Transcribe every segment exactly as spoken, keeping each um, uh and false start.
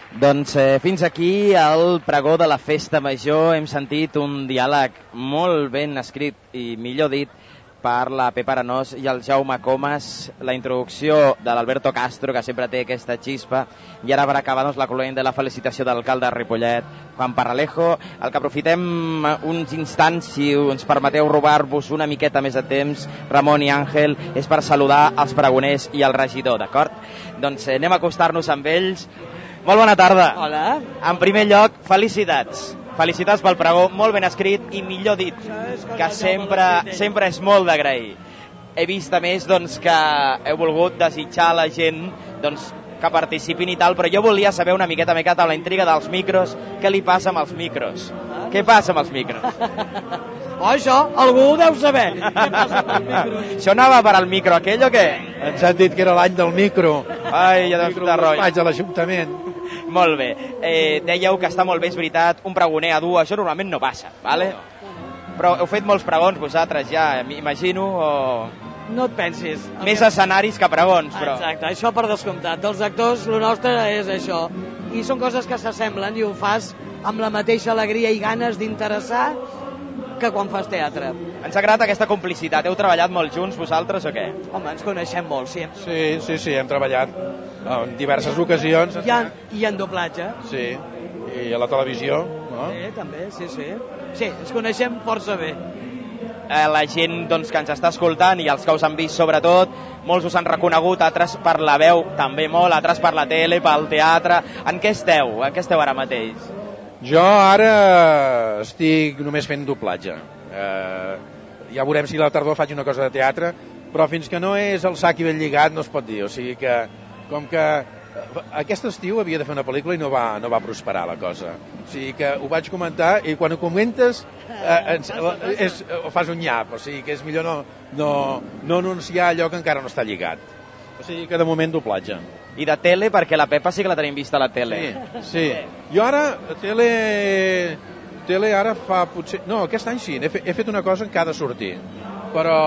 Doncs eh, fins aquí el pregó de la Festa Major. Hem sentit un diàleg molt ben escrit i millor dit per la Pepa Arenós i el Jaume Comas, la introducció de l'Alberto Castro, que sempre té aquesta xispa, i ara per acabar doncs, la cloent de la felicitació de l'alcalde de Ripollet, Juan Parralejo. El que aprofitem uns instants, si ens permeteu robar-vos una miqueta més de temps, Ramon i Àngel, és per saludar els pregoners i el regidor, d'acord? Doncs eh, anem a acostar-nos amb ells. Molt bona tarda. Hola. En primer lloc, felicitats. Felicitats pel pregó, molt ben escrit i millor dit, que sempre, sempre és molt d'agrair. He vist a més doncs, que heu volgut desitjar a la gent doncs, que participin i tal, però jo volia saber una miqueta, miqueta amb la intriga dels micros, què li passa amb els micros? Ah. Què passa amb els micros? Oh, això, algú ho deu saber. Què passa amb els micros? Això anava per al micro aquell o què? Ens han dit que era l'any del micro. Ai, ja deu estar rotllo. Vaig a l'Ajuntament. Molt bé. Eh, dèieu que està molt bé, és veritat, un pregoner a dur, això normalment no passa, vale? Però heu fet molts pregons vosaltres ja, m'imagino, o... No et pensis. Més escenaris que pregons, però... Exacte, això per descomptat. Dels actors, el nostre és això. I són coses que s'assemblen i ho fas amb la mateixa alegria i ganes d'interessar que quan fas teatre. Ens ha agradat aquesta complicitat. Heu treballat molt junts vosaltres o què? Home, ens coneixem molt, sí. Sí, sí, sí, hem treballat en diverses ocasions. I en, i en doblatge. Sí, i a la televisió, no? Sí, també, sí, sí. Sí, ens coneixem força bé. Eh, la gent doncs, que ens està escoltant i els que us han vist sobretot, molts us han reconegut, altres per la veu també molt, altres per la tele, pel teatre. En què esteu? En què esteu ara mateix? Jo ara estic només fent doblatge. Eh, ja veurem si a la tardor faig una cosa de teatre, però fins que no és el sac i ben lligat no es pot dir. O sigui que, com que aquest estiu havia de fer una pel·lícula i no va, no va prosperar la cosa. O sigui que ho vaig comentar i quan ho comentes eh, ens, és, fas un nyap. O sigui que és millor no, no, no anunciar allò que encara no està lligat. O sigui que de moment doblatge. I de tele, perquè la Pepa sí que la tenim vista a la tele. Sí, sí. Jo ara, tele... Tele ara fa potser... No, aquest any sí, he fet, he fet una cosa en què ha de sortir. Però...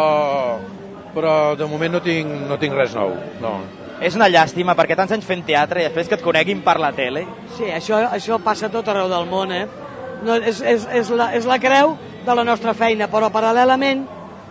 Però de moment no tinc, no tinc res nou, no. És una llàstima, perquè tants anys fent teatre i després que et coneguin per la tele. Sí, això, això passa tot arreu del món, eh? No, és, és, és, la, és la creu de la nostra feina, però paral·lelament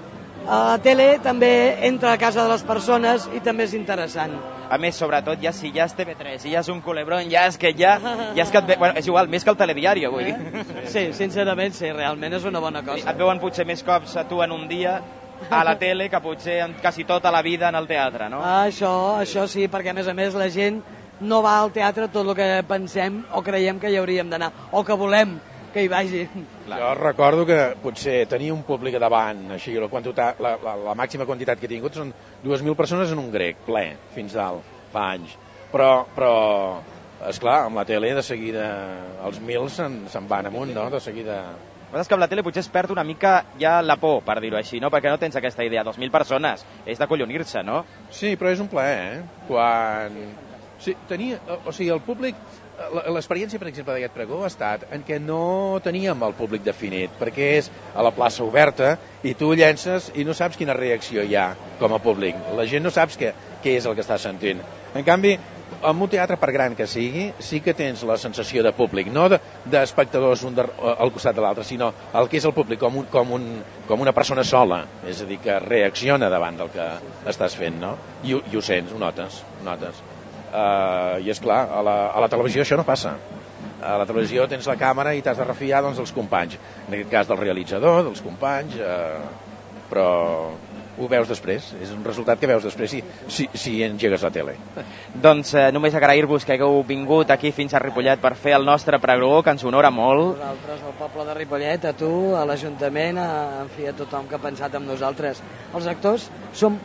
a la tele també entra a casa de les persones i també és interessant. A més, sobretot, ja si ja és T V tres, si ja és un culebrón, ja és que ja... ja és, que et ve, bueno, és igual, més que el telediari, vull dir. Sí, sincerament, sí, realment és una bona cosa. Et veuen potser més cops a tu en un dia a la tele que potser en quasi tota la vida en el teatre, no? Això, això sí, perquè a més a més la gent no va al teatre tot el que pensem o creiem que hi hauríem d'anar, o que volem que hi vagi. Jo recordo que potser tenia un públic davant, així, la, quantitat, la, la, la màxima quantitat que he tingut són dues mil persones en un grec, ple, fins dalt, fa anys. Però, però esclar, amb la tele de seguida els mil se'n se van amunt, no?, de seguida... És que amb la tele potser es perd una mica ja la por, per dir-ho així, no? Perquè no tens aquesta idea, dos mil persones, és de collonir-se, no? Sí, però és un plaer, eh? Quan... Sí, tenia... O sigui, el públic... L'experiència, per exemple, d'aquest pregó ha estat en què no teníem el públic definit, perquè és a la plaça oberta i tu llences i no saps quina reacció hi ha com a públic. La gent no saps què, què és el que està sentint. En canvi, en un teatre, per gran que sigui, sí que tens la sensació de públic, no d'espectadors un de, al costat de l'altre, sinó el que és el públic com, un, com, un, com una persona sola, és a dir, que reacciona davant del que estàs fent, no? I, i ho sents, ho notes, ho notes. Uh, i és clar, a la, a la televisió això no passa. A la televisió tens la càmera i t'has de refiar doncs, dels companys, en aquest cas del realitzador, dels companys, uh, però ho veus després, és un resultat que veus després si, si, si engegues la tele. Doncs eh, només agrair-vos que hagueu vingut aquí fins a Ripollet per fer el nostre pregó, que ens honora molt. Nosaltres, al poble de Ripollet, a tu, a l'Ajuntament, a, en fi, a tothom que ha pensat en nosaltres. Els actors som...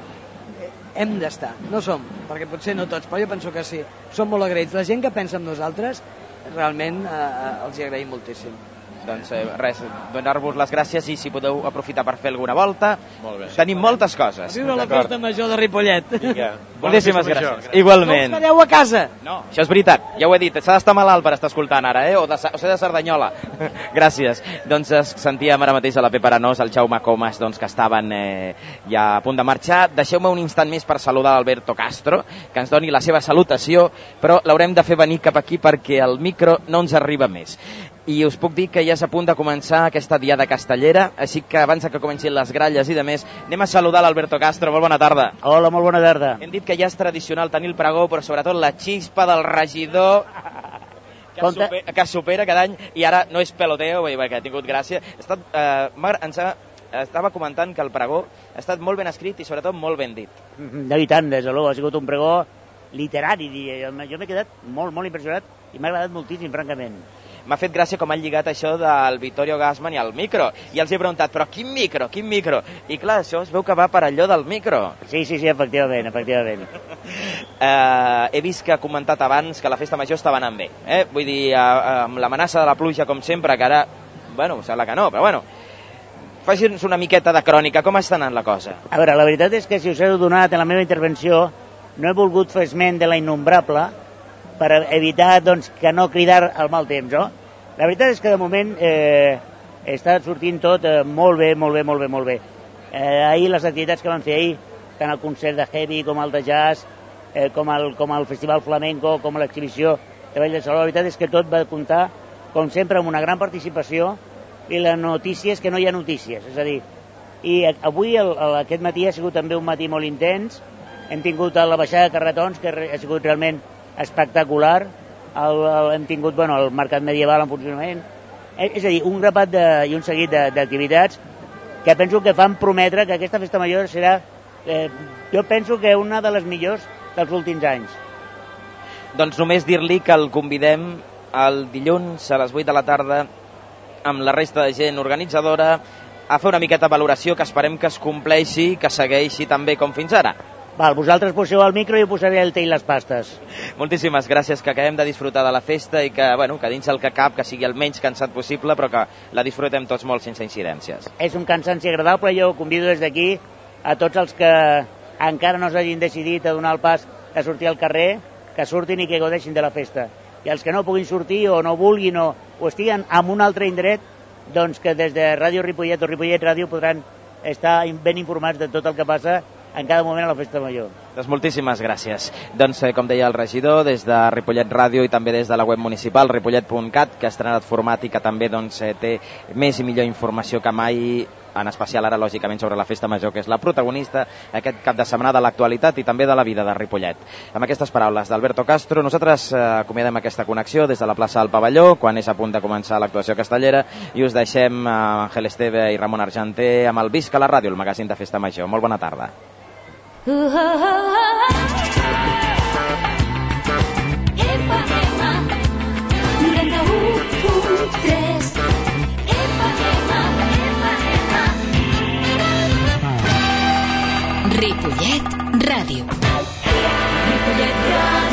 hem d'estar, no som, perquè potser no tots, però jo penso que sí, som molt agraïts. La gent que pensa en nosaltres, realment eh, els hi agraïm moltíssim. Doncs eh, res, donar-vos les gràcies i si podeu aprofitar per fer alguna volta. Molt bé. Tenim moltes coses. A viure la festa major de Ripollet. Vinga. Moltíssimes gràcies. Igualment. No us quedeu a casa. No, això és veritat, ja ho he dit, s'ha d'estar malalt per estar escoltant ara, eh? o, de, o ser de Cerdanyola. Gràcies. Doncs es sentíem ara mateix a la Pepa Arenós, el Jaume Comas, doncs, que estaven eh, ja a punt de marxar. Deixeu-me un instant més per saludar Alberto Castro, que ens doni la seva salutació, però l'haurem de fer venir cap aquí perquè el micro no ens arriba més. I us puc dir que ja és a punt de començar aquesta diada castellera, així que abans que comencin les gralles i de més, anem a saludar l'Alberto Castro. Molt bona tarda. Hola, molt bona tarda. Hem dit que ja és tradicional tenir el pregó, però sobretot la xispa del regidor que, Compte... supera, que supera cada any, i ara no és peloteo, perquè ha tingut gràcia. Ha estat, eh, ens ha, estava comentant que el pregó ha estat molt ben escrit i sobretot molt ben dit. De tant, des de l'ou, ha sigut un pregó literari, diria. Jo m'he quedat molt, molt impressionat i m'ha agradat moltíssim, francament. M'ha fet gràcia com han lligat això del Vittorio Gassman i el micro. I els he preguntat, però quin micro, quin micro? I clar, això es veu que va per allò del micro. Sí, sí, sí, efectivament, efectivament. eh, he vist que ha comentat abans que la festa major estava anant bé. Eh? Vull dir, eh, amb l'amenaça de la pluja, com sempre, que ara, bueno, sembla que no, però bueno, faci'ns una miqueta de crònica. Com està anant la cosa? A veure, la veritat és que si us he donat en la meva intervenció, no he volgut fer esment de la innombrable, per evitar doncs, que no cridar al mal temps, no? La veritat és que de moment eh, està sortint tot eh, molt bé, molt bé, molt bé, molt bé. Eh, ahir les activitats que van fer ahir, tant el concert de heavy com el de jazz, eh, com, el, com el festival flamenco, com l'exhibició de Ball de Saló, la veritat és que tot va comptar, com sempre, amb una gran participació, i la notícia és que no hi ha notícies, és a dir, i avui, el, el, aquest matí ha sigut també un matí molt intens, hem tingut la baixada de carretons, que ha sigut realment espectacular, el, el, hem tingut bueno, el mercat medieval en funcionament, és a dir, un grapat de, i un seguit d'activitats que penso que fan prometre que aquesta festa major serà, eh, jo penso que una de les millors dels últims anys. Doncs només dir-li que el convidem el dilluns a les vuit de la tarda amb la resta de gent organitzadora a fer una miqueta de valoració que esperem que es compleixi, que segueixi també com fins ara. Val, vosaltres poseu el micro i jo posaré el té i les pastes. Moltíssimes gràcies, que acabem de disfrutar de la festa i que, bueno, que dins el que cap, que sigui el menys cansat possible, però que la disfrutem tots molt sense incidències. És un cansanci agradable, jo convido des d'aquí a tots els que encara no s'hagin decidit a donar el pas de sortir al carrer, que surtin i que gaudeixin de la festa. I els que no puguin sortir o no vulguin o, o estiguen en un altre indret, doncs que des de Ràdio Ripollet o Ripollet Ràdio podran estar ben informats de tot el que passa en cada moment a la festa major. Doncs moltíssimes gràcies. Doncs, eh, com deia el regidor, des de Ripollet Ràdio i també des de la web municipal, ripollet punt cat, que ha estrenat format i que també doncs, eh, té més i millor informació que mai, en especial ara, lògicament, sobre la festa major, que és la protagonista aquest cap de setmana de l'actualitat i també de la vida de Ripollet. Amb aquestes paraules d'Alberto Castro, nosaltres eh, acomiadem aquesta connexió des de la plaça del Pavelló, quan és a punt de començar l'actuació castellera, i us deixem a Ángel Esteve i Ramon Argenter amb el Visca la Ràdio, el magazín de festa major. Molt bona tarda. Uh, uh, uh, uh. Epa, epa, noranta-u punt tres. Epa, epa, epa, epa. Ripollet Ràdio. Ripollet Ràdio.